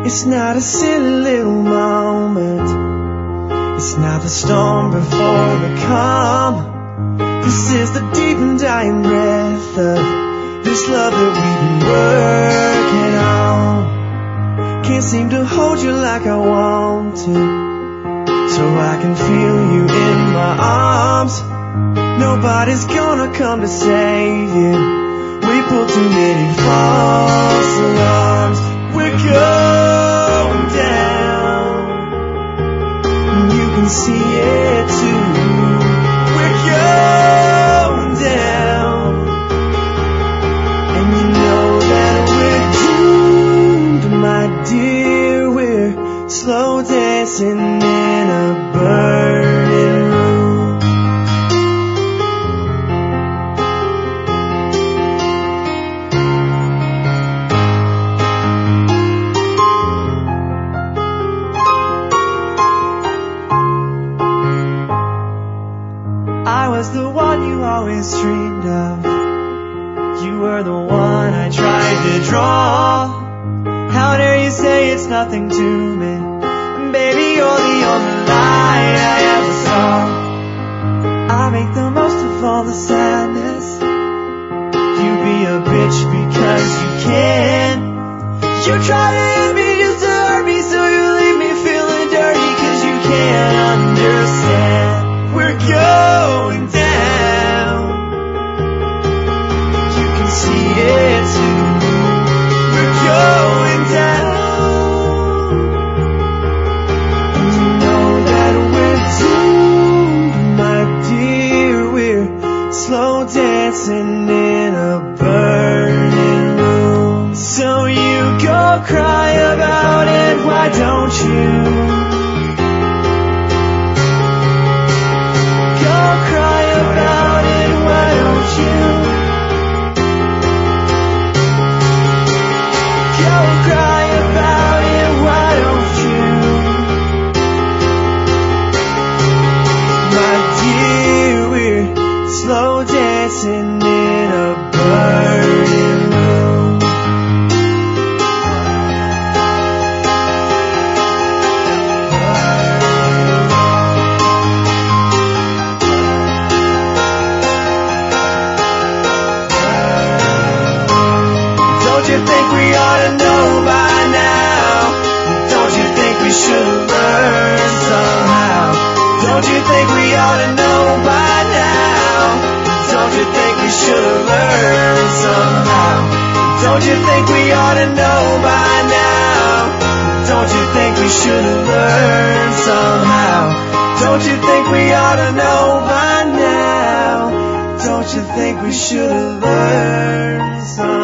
It's not a silly little moment. It's not the storm before the calm. This is the deep and dying breath of this love that we've been working on. Can't seem to hold you like I want to, so I can feel you in my arms. Nobody's gonna come to save you. We pull too many false alarms. We're going down, and you can see it too. We're going down, and you know that we're doomed, my dear. We're slow dancing in a burning room. I was the one you always dreamed of. You were the one I tried to draw. How dare you say it's nothing to me? Baby, you're the only light I ever saw. I make the most of all the sadness. You be a bitch because you can. You try to hit me just to hurt me, so you leave me feeling dirty, cause you can't understand. We're going down, you can see it too. We're going down, and you know that we're doomed, my dear. We're slow dancing in a burning room. So you go cry about it, why don't you? Cry about it, why don't you? Go cry about it, why don't you? My dear, we're slow dancing in a burning room. Don't you think we ought to know by now? Don't you think we should learn somehow? Don't you think we ought to know by now? Don't you think we should learn somehow? Don't you think we ought to know by now? Don't you think we should learn somehow? Don't you think we ought to know by now? Don't you think we should learn somehow?